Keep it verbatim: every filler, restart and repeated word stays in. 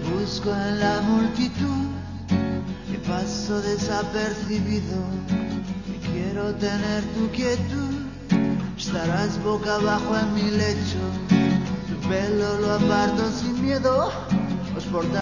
busco en la multitud y paso desapercibido. Y quiero tener tu quietud. Estarás boca abajo en mi lecho. Tu pelo lo aparto sin miedo. Os portarás